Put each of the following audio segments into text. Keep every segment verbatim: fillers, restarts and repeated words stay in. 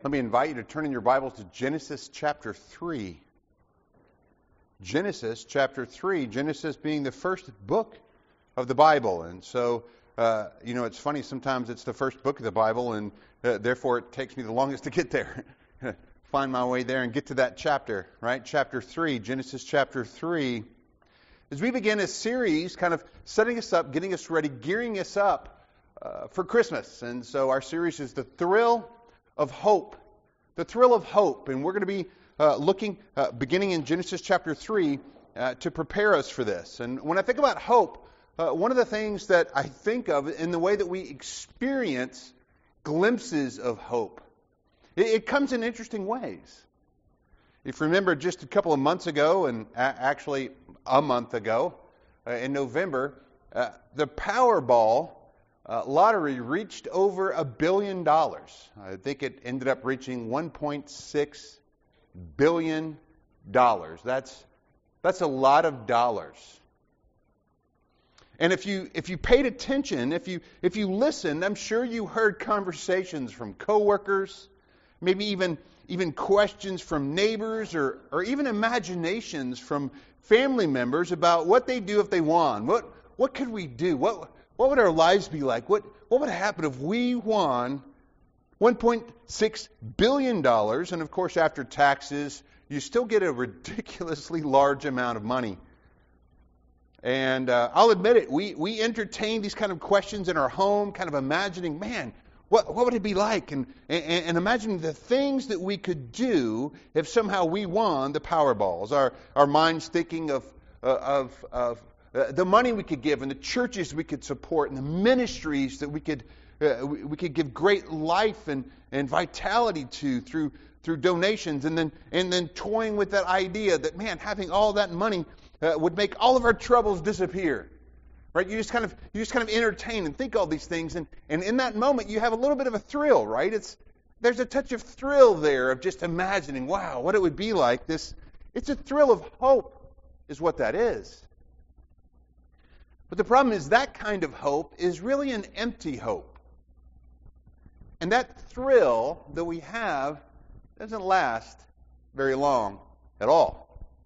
Let me invite you to turn in your Bibles to Genesis chapter three. Genesis chapter three, Genesis being the first book of the Bible. And so, uh, you know, it's funny, sometimes it's the first book of the Bible, and uh, therefore it takes me the longest to get there. Find my way there and get to that chapter, right? Chapter three, Genesis chapter three. As we begin a series, kind of setting us up, getting us ready, gearing us up uh, for Christmas. And so our series is The Thrill of Hope. The Thrill of Hope. And we're going to be uh, looking, uh, beginning in Genesis chapter three, uh, to prepare us for this. And when I think about hope, uh, one of the things that I think of in the way that we experience glimpses of hope, it, it comes in interesting ways. If you remember just a couple of months ago, and a- actually a month ago, uh, in November, uh, the Powerball Uh, lottery reached over a billion dollars. I think it ended up reaching one point six billion dollars. That's that's a lot of dollars. And if you if you paid attention, if you if you listened, I'm sure you heard conversations from coworkers, maybe even even questions from neighbors, or or even imaginations from family members about what they do if they won. What what could we do? What What would our lives be like? What what would happen if we won one point six billion dollars? And of course, after taxes, you still get a ridiculously large amount of money. And uh, I'll admit it, we, we entertain these kind of questions in our home, kind of imagining, man, what what would it be like? And, and, and imagining the things that we could do if somehow we won the Powerballs. Our, our minds thinking of uh, of of Uh, the money we could give, and the churches we could support, and the ministries that we could uh, we, we could give great life and, and vitality to through through donations, and then and then toying with that idea that, man, having all that money uh, would make all of our troubles disappear. Right? You just kind of you just kind of entertain and think all these things, and, and in that moment you have a little bit of a thrill, right? It's there's a touch of thrill there of just imagining, wow, what it would be like. This it's a thrill of hope, is what that is. But the problem is that kind of hope is really an empty hope. And that thrill that we have doesn't last very long at all.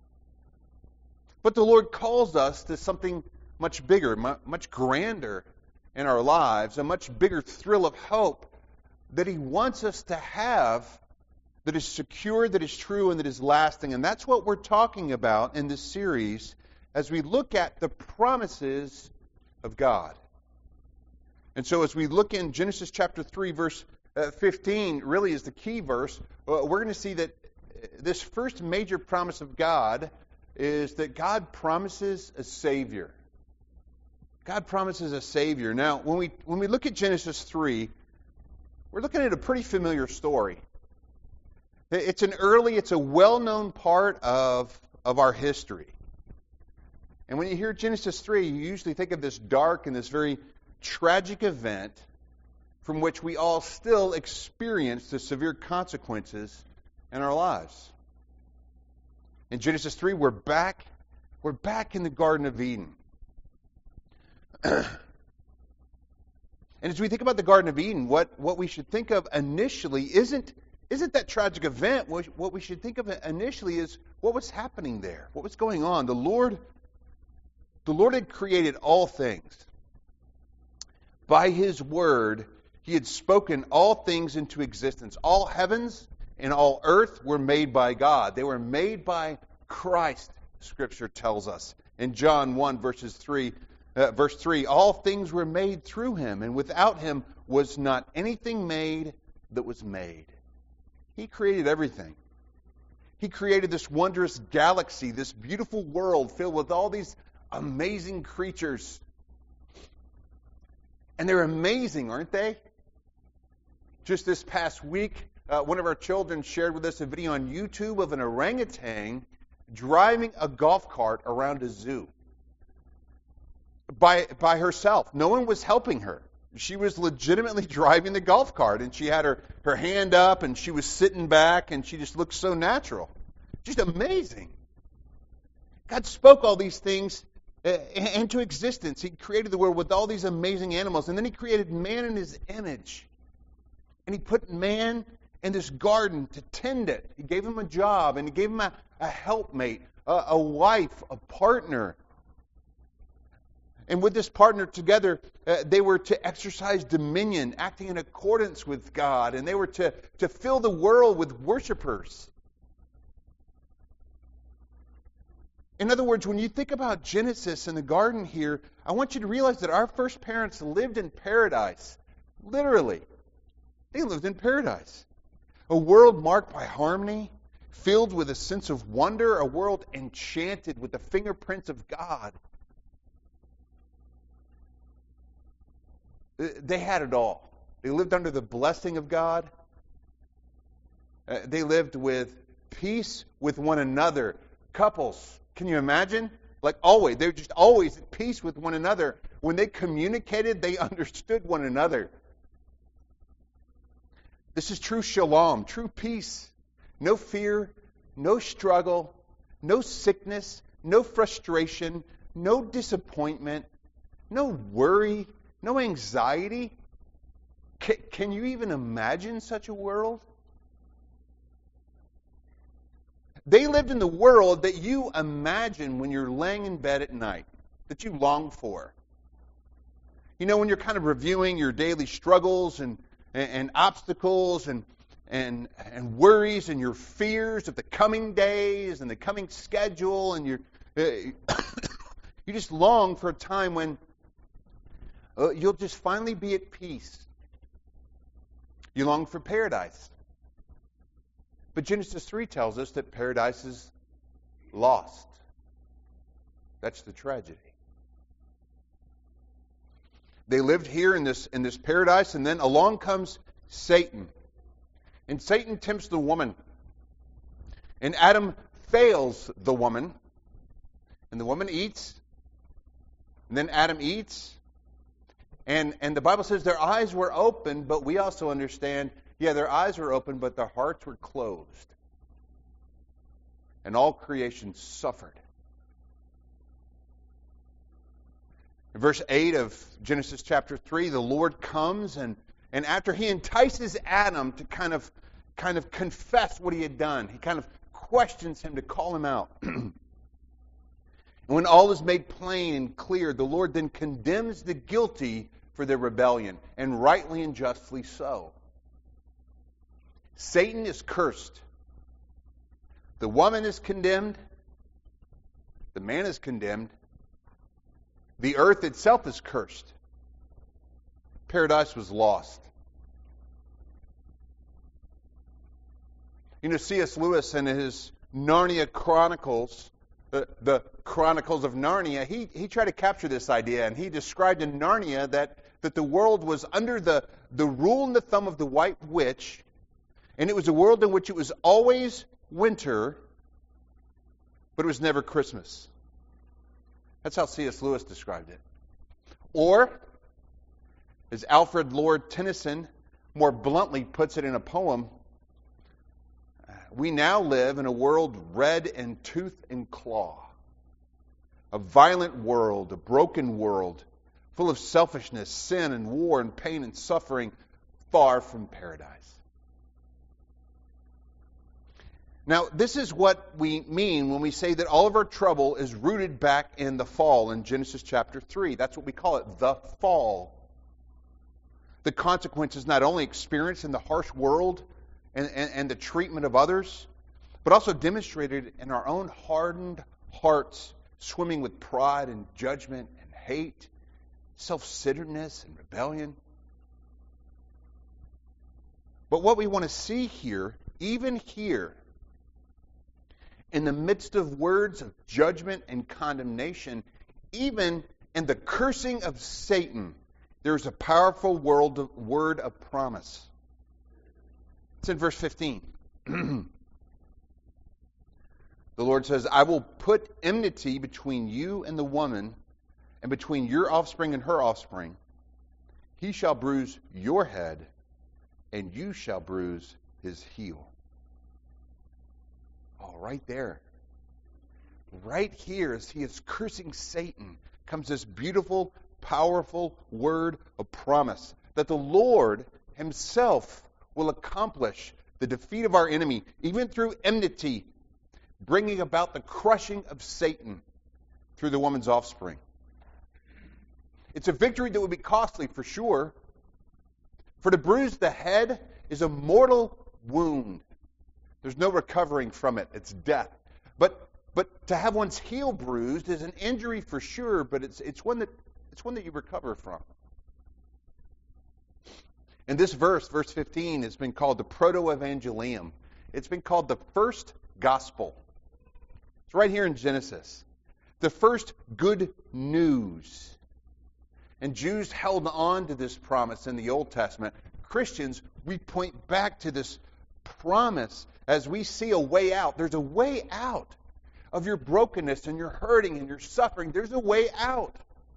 But the Lord calls us to something much bigger, much grander in our lives, a much bigger thrill of hope that He wants us to have, that is secure, that is true, and that is lasting. And that's what we're talking about in this series as we look at the promises of God. And so as we look in Genesis chapter three, verse uh, fifteen, really is the key verse, uh, we're going to see that this first major promise of God is that God promises a Savior. God promises a Savior. Now, when we when we look at Genesis three, we're looking at a pretty familiar story. It's an early, it's a well-known part of, of our history. And when you hear Genesis three, you usually think of this dark and this very tragic event from which we all still experience the severe consequences in our lives. In Genesis three, we're back, we're back in the Garden of Eden. And as we think about the Garden of Eden, what, what we should think of initially isn't isn't that tragic event. What, what we should think of initially is what was happening there, what was going on. The Lord The Lord had created all things. By His word, He had spoken all things into existence. All heavens and all earth were made by God. They were made by Christ, Scripture tells us. In John one, verses three, uh, verse three, all things were made through Him, and without Him was not anything made that was made. He created everything. He created this wondrous galaxy, this beautiful world filled with all these amazing creatures. And they're amazing, aren't they? Just this past week, uh, one of our children shared with us a video on YouTube of an orangutan driving a golf cart around a zoo. By, by herself. No one was helping her. She was legitimately driving the golf cart, and she had her, her hand up, and she was sitting back, and she just looked so natural. Just amazing. God spoke all these things into existence. He created the world with all these amazing animals, and then He created man in His image. And He put man in this garden to tend it. He gave him a job, and he gave him a, a helpmate, a, a wife, a partner. And with this partner together, uh, they were to exercise dominion, acting in accordance with God, and they were to, to fill the world with worshipers. In other words, when you think about Genesis and the garden here, I want you to realize that our first parents lived in paradise. Literally. They lived in paradise. A world marked by harmony, filled with a sense of wonder, a world enchanted with the fingerprints of God. They had it all. They lived under the blessing of God. Uh, they lived with peace with one another. Couples, can you imagine? Like always, they were just always at peace with one another. When they communicated, they understood one another. This is true shalom, true peace. No fear, no struggle, no sickness, no frustration, no disappointment, no worry, no anxiety. Can, can you even imagine such a world? They lived in the world that you imagine when you're laying in bed at night, that you long for. You know, when you're kind of reviewing your daily struggles and, and, and obstacles and, and, and worries and your fears of the coming days and the coming schedule, and you're, uh, you just long for a time when uh, you'll just finally be at peace. You long for paradise. But Genesis three tells us that paradise is lost. That's the tragedy. They lived here in this in this paradise, and then along comes Satan. And Satan tempts the woman. And Adam fails the woman. And the woman eats. And then Adam eats. And, and the Bible says their eyes were open, but we also understand, yeah, their eyes were open, but their hearts were closed. And all creation suffered. In verse eight of Genesis chapter three, the Lord comes, and, and after he entices Adam to kind of, kind of confess what he had done, he kind of questions him to call him out. And when all is made plain and clear, the Lord then condemns the guilty for their rebellion, and rightly and justly so. Satan is cursed. The woman is condemned. The man is condemned. The earth itself is cursed. Paradise was lost. You know, C S Lewis in his Narnia Chronicles, the, the Chronicles of Narnia, he, he tried to capture this idea, and he described in Narnia that, that the world was under the, the rule and the thumb of the White Witch, and it was a world in which it was always winter, but it was never Christmas. That's how C S Lewis described it. Or, as Alfred Lord Tennyson more bluntly puts it in a poem, we now live in a world red in tooth and claw. A violent world, a broken world, full of selfishness, sin, and war, and pain, and suffering, far from paradise. Now, this is what we mean when we say that all of our trouble is rooted back in the fall in Genesis chapter three. That's what we call it, the fall. The consequences not only experienced in the harsh world and, and, and the treatment of others, but also demonstrated in our own hardened hearts, swimming with pride and judgment and hate, self-centeredness and rebellion. But what we want to see here, even here, in the midst of words of judgment and condemnation, even in the cursing of Satan, there's a powerful world of, word of promise. It's in verse fifteen. The Lord says, I will put enmity between you and the woman, and between your offspring and her offspring. He shall bruise your head, and you shall bruise his heel. Oh, right there. Right here, as he is cursing Satan, comes this beautiful, powerful word of promise that the Lord himself will accomplish the defeat of our enemy, even through enmity, bringing about the crushing of Satan through the woman's offspring. It's a victory that would be costly for sure. For to bruise the head is a mortal wound. There's no recovering from it. It's death. But but to have one's heel bruised is an injury for sure, but it's it's one that it's one that you recover from. And this verse, verse fifteen, has been called the Proto-Evangelium. It's been called the first gospel. It's right here in Genesis. The first good news. And Jews held on to this promise in the Old Testament. Christians, we point back to this promise as we see a way out. There's a way out of your brokenness and your hurting and your suffering. There's a way out.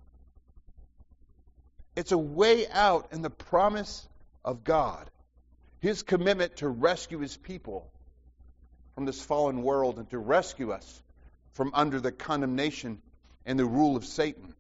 It's a way out in the promise of God. His commitment to rescue His people from this fallen world and to rescue us from under the condemnation and the rule of Satan.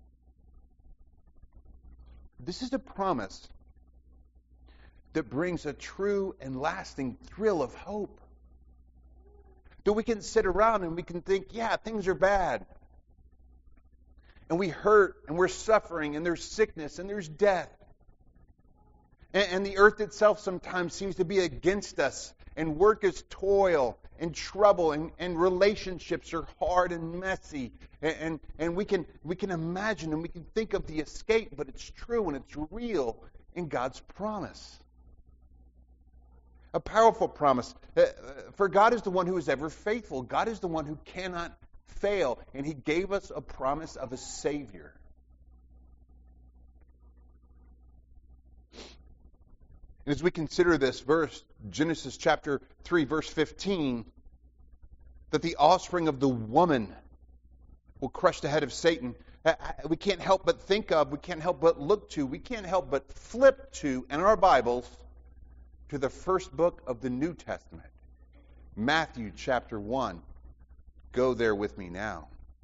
This is a promise that brings a true and lasting thrill of hope. That we can sit around and we can think, yeah, things are bad. And we hurt and we're suffering and there's sickness and there's death. And, and the earth itself sometimes seems to be against us. And work is toil and trouble and, and relationships are hard and messy. And, and, and we can we can imagine and we can think of the escape, but it's true and it's real in God's promise. A powerful promise. For God is the one who is ever faithful. God is the one who cannot fail. And He gave us a promise of a Savior. And as we consider this verse, Genesis chapter three, verse fifteen, that the offspring of the woman will crush the head of Satan, we can't help but think of, we can't help but look to, we can't help but flip to in our Bibles to the first book of the New Testament, Matthew chapter one. Go there with me now.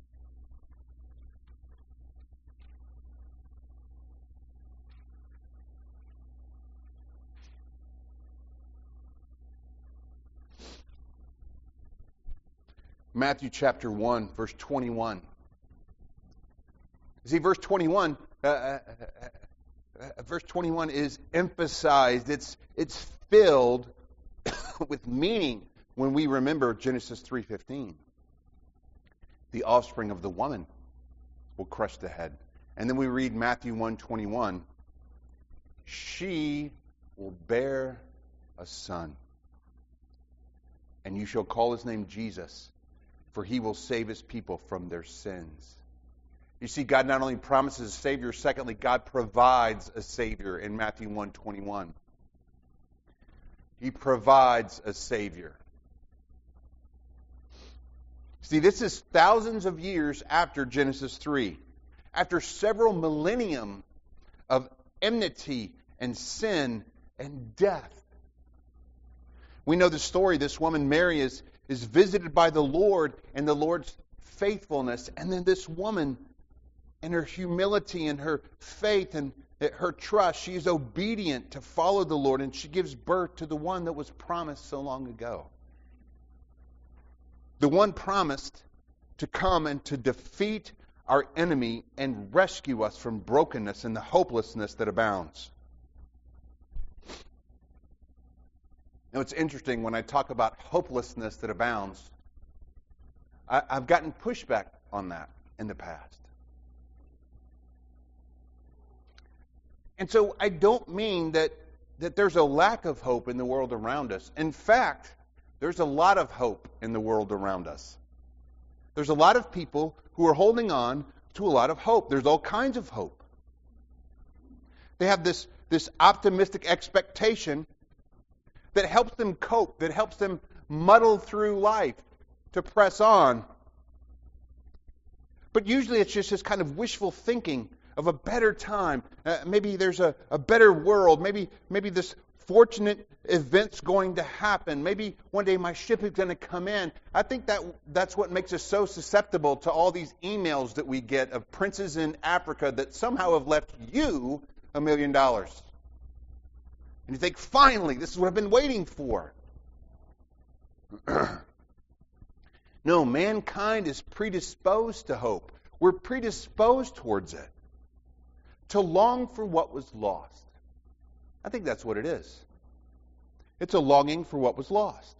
Matthew chapter one, verse twenty-one. See, verse twenty-one, uh, uh, uh, verse twenty-one is emphasized. It's it's filled with meaning when we remember Genesis three fifteen. The offspring of the woman will crush the head. And then we read Matthew one twenty-one. She will bear a son, and you shall call his name Jesus, for he will save his people from their sins. You see, God not only promises a Savior, secondly, God provides a Savior in Matthew one twenty-one. He provides a Savior. See, this is thousands of years after Genesis three. After several millennium of enmity and sin and death. We know the story. This woman, Mary, is, is visited by the Lord and the Lord's faithfulness. And then this woman, in her humility and her faith and her trust, she is obedient to follow the Lord, and she gives birth to the one that was promised so long ago. The one promised to come and to defeat our enemy and rescue us from brokenness and the hopelessness that abounds. Now, it's interesting when I talk about hopelessness that abounds, I, I've gotten pushback on that in the past. And so I don't mean that, that there's a lack of hope in the world around us. In fact, there's a lot of hope in the world around us. There's a lot of people who are holding on to a lot of hope. There's all kinds of hope. They have this, this optimistic expectation that helps them cope, that helps them muddle through life, to press on. But usually it's just this kind of wishful thinking of a better time. Uh, maybe there's a, a better world. Maybe maybe this fortunate event's going to happen. Maybe one day my ship is going to come in. I think that that's what makes us so susceptible to all these emails that we get of princes in Africa that somehow have left you a million dollars. And you think, finally, this is what I've been waiting for. No, mankind is predisposed to hope. We're predisposed towards it, to long for what was lost. I think that's what it is. It's a longing for what was lost.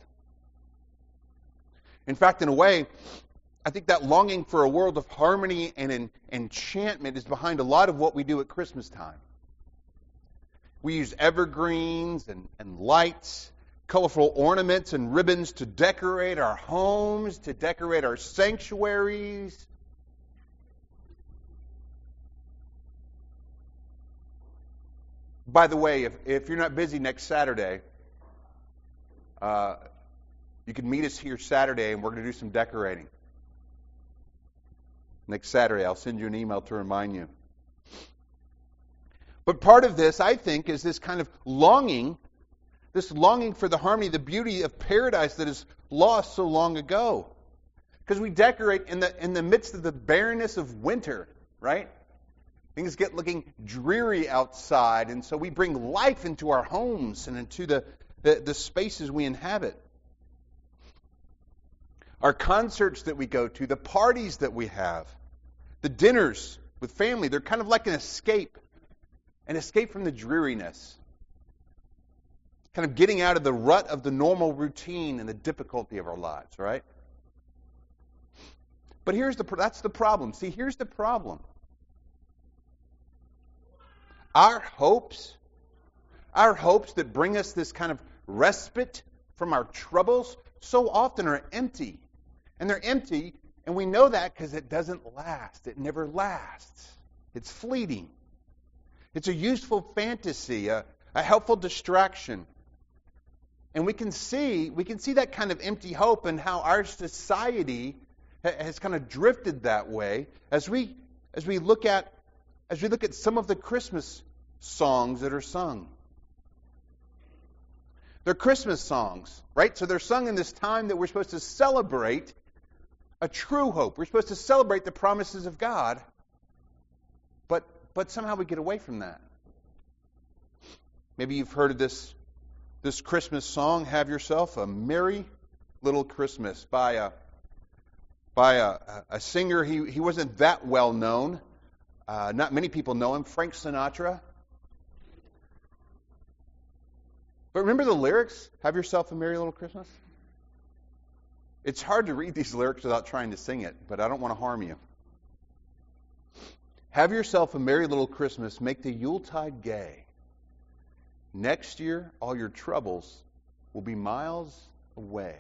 In fact, in a way, I think that longing for a world of harmony and en- enchantment is behind a lot of what we do at Christmas time. We use evergreens and, and lights, colorful ornaments and ribbons to decorate our homes, to decorate our sanctuaries. By the way, if, if you're not busy next Saturday, uh, you can meet us here Saturday and we're going to do some decorating. Next Saturday, I'll send you an email to remind you. But part of this, I think, is this kind of longing, this longing for the harmony, the beauty of paradise that is lost so long ago. Because we decorate in the in the midst of the barrenness of winter, right? Things get looking dreary outside, and so we bring life into our homes and into the, the, the spaces we inhabit. Our concerts that we go to, the parties that we have, the dinners with family, they're kind of like an escape. An escape from the dreariness. Kind of getting out of the rut of the normal routine and the difficulty of our lives, right? But here's the that's the problem. See, here's the problem. Our hopes, our hopes that bring us this kind of respite from our troubles so often are empty. And they're empty, and we know that because it doesn't last. It never lasts. It's fleeting. It's a useful fantasy, a, a helpful distraction. And we can see we can see that kind of empty hope and how our society ha- has kind of drifted that way as we as we look at as we look at some of the Christmas songs that are sung. They're Christmas songs, right? So they're sung in this time that we're supposed to celebrate a true hope. We're supposed to celebrate the promises of God. But but somehow we get away from that. Maybe you've heard of this this Christmas song, Have Yourself a Merry Little Christmas, by a by a, a singer. He he wasn't that well known. Uh, not many people know him, Frank Sinatra. But remember the lyrics? Have yourself a merry little Christmas? It's hard to read these lyrics without trying to sing it, but I don't want to harm you. Have yourself a merry little Christmas. Make the Yuletide gay. Next year, all your troubles will be miles away.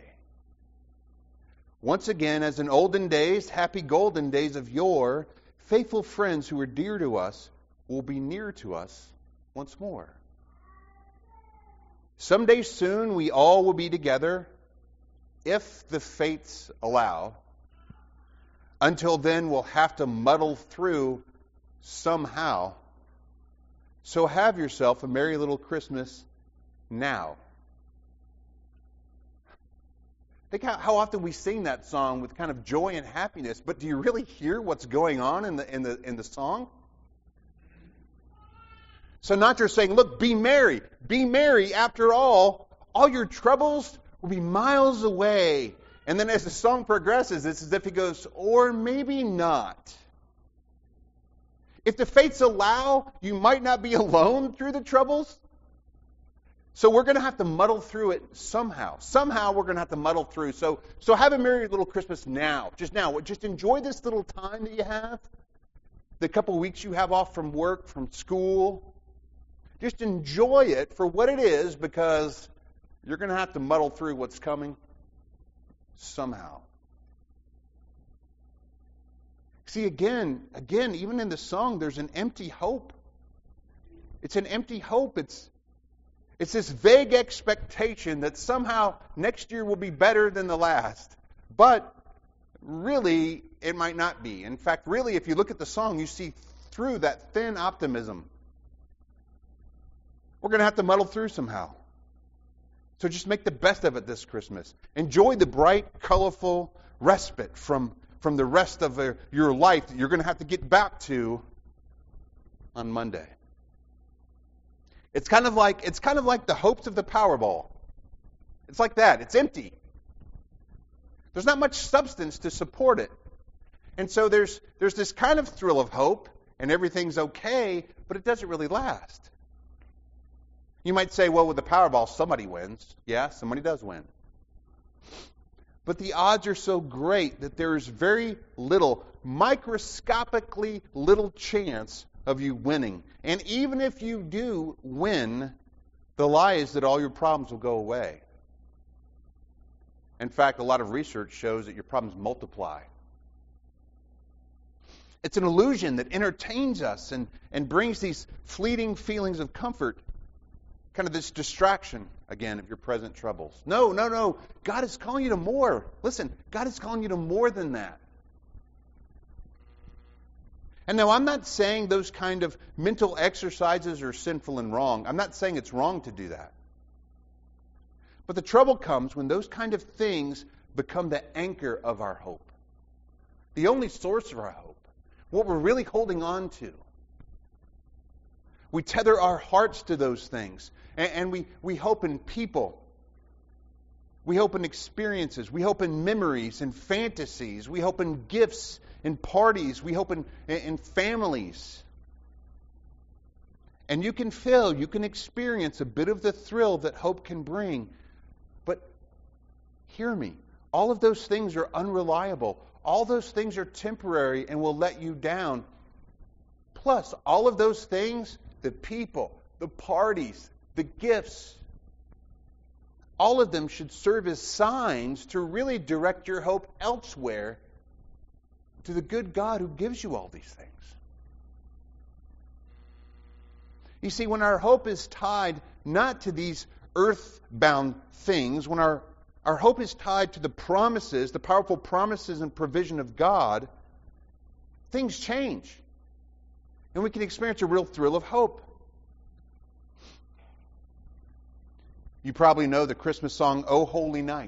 Once again, as in olden days, happy golden days of yore, faithful friends who are dear to us will be near to us once more. Someday soon we all will be together, if the fates allow. Until then, we'll have to muddle through somehow. So have yourself a merry little Christmas now. Think how, how often we sing that song with kind of joy and happiness, but do you really hear what's going on in the in the in the song? Sinatra's saying, look, be merry. Be merry. After all, all your troubles will be miles away. And then as the song progresses, it's as if he goes, or maybe not. If the fates allow, you might not be alone through the troubles. So we're going to have to muddle through it somehow. Somehow we're going to have to muddle through. So, so have a merry little Christmas now. Just now. Just enjoy this little time that you have. The couple weeks you have off from work, from school. Just enjoy it for what it is, because you're going to have to muddle through what's coming somehow. See, again, again, even in the song, there's an empty hope. It's an empty hope. It's it's this vague expectation that somehow next year will be better than the last. But really, it might not be. In fact, really, if you look at the song, you see through that thin optimism. We're going to have to muddle through somehow. So just make the best of it this Christmas. Enjoy the bright, colorful respite from, from the rest of uh, your life that you're going to have to get back to on Monday. It's kind of like it's kind of like the hopes of the Powerball. It's like that. It's empty. There's not much substance to support it. And so there's there's this kind of thrill of hope, and everything's okay, but it doesn't really last. You might say, well, with the Powerball, somebody wins. Yeah, somebody does win. But the odds are so great that there is very little, microscopically little chance of you winning. And even if you do win, the lie is that all your problems will go away. In fact, a lot of research shows that your problems multiply. It's an illusion that entertains us and, and brings these fleeting feelings of comfort, kind of this distraction, again, of your present troubles. No, no, no. God is calling you to more. Listen, God is calling you to more than that. And now, I'm not saying those kind of mental exercises are sinful and wrong. I'm not saying it's wrong to do that. But the trouble comes when those kind of things become the anchor of our hope, the only source of our hope, what we're really holding on to. We tether our hearts to those things, and, and we, we hope in people. We hope in experiences. We hope in memories and fantasies. We hope in gifts and parties. We hope in, in families. And you can feel, you can experience a bit of the thrill that hope can bring. But hear me, all of those things are unreliable. All those things are temporary and will let you down. Plus, all of those things, the people, the parties, the gifts, all of them should serve as signs to really direct your hope elsewhere to the good God who gives you all these things. You see, when our hope is tied not to these earthbound things, when our, our hope is tied to the promises, the powerful promises and provision of God, things change. And we can experience a real thrill of hope. You probably know the Christmas song, "O Holy Night."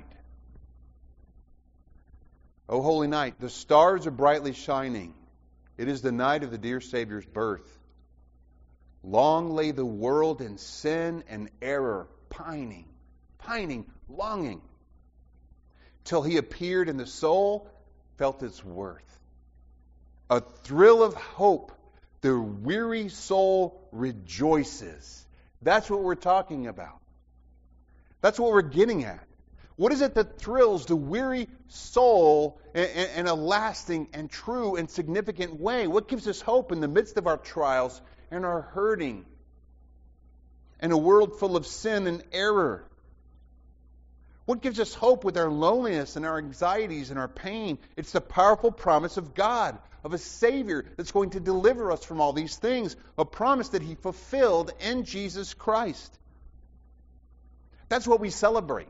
O holy night, the stars are brightly shining. It is the night of the dear Savior's birth. Long lay the world in sin and error, pining, pining, longing, till he appeared and the soul felt its worth. A thrill of hope, the weary soul rejoices. That's what we're talking about. That's what we're getting at. What is it that thrills the weary soul in a lasting and true and significant way? What gives us hope in the midst of our trials and our hurting in a world full of sin and error? What gives us hope with our loneliness and our anxieties and our pain? It's the powerful promise of God, of a Savior that's going to deliver us from all these things, a promise that He fulfilled in Jesus Christ. That's what we celebrate.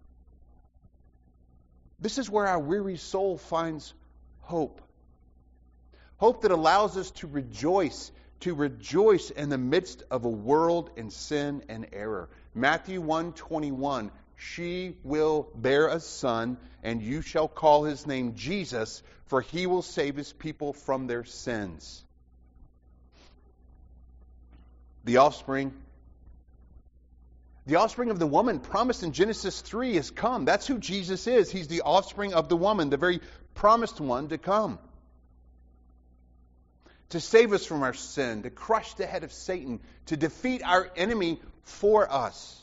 This is where our weary soul finds hope. Hope that allows us to rejoice, to rejoice in the midst of a world in sin and error. Matthew one twenty-one, she will bear a son, and you shall call his name Jesus, for he will save his people from their sins. The offspring The offspring of the woman promised in Genesis three has come. That's who Jesus is. He's the offspring of the woman, the very promised one to come. To save us from our sin, to crush the head of Satan, to defeat our enemy for us.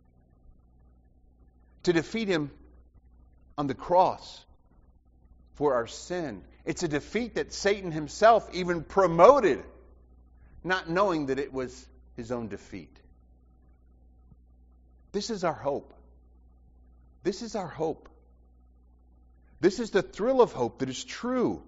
To defeat him on the cross for our sin. It's a defeat that Satan himself even promoted, not knowing that it was his own defeat. This is our hope. This is our hope. This is the thrill of hope that is true.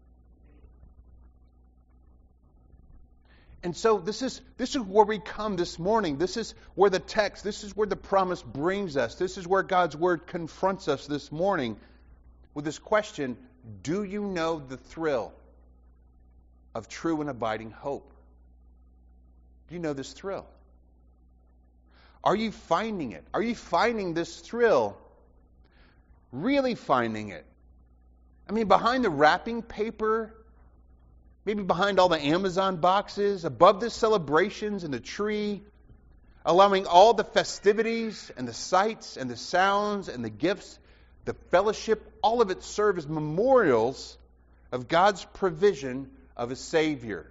And so this is this is where we come this morning. This is where the text, this is where the promise brings us. This is where God's Word confronts us this morning with this question, do you know the thrill of true and abiding hope? Do you know this thrill? Are you finding it? Are you finding this thrill? Really finding it? I mean, behind the wrapping paper, maybe behind all the Amazon boxes, above the celebrations and the tree, allowing all the festivities and the sights and the sounds and the gifts, the fellowship, all of it serve as memorials of God's provision of a Savior.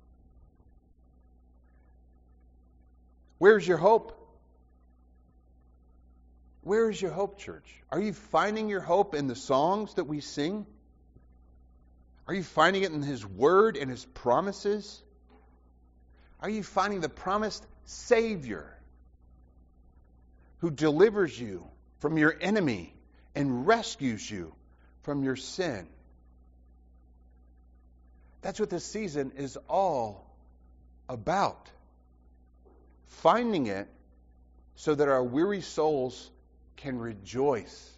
Where's your hope? Where is your hope, church? Are you finding your hope in the songs that we sing? Are you finding it in His Word and His promises? Are you finding the promised Savior who delivers you from your enemy and rescues you from your sin? That's what this season is all about. Finding it so that our weary souls can rejoice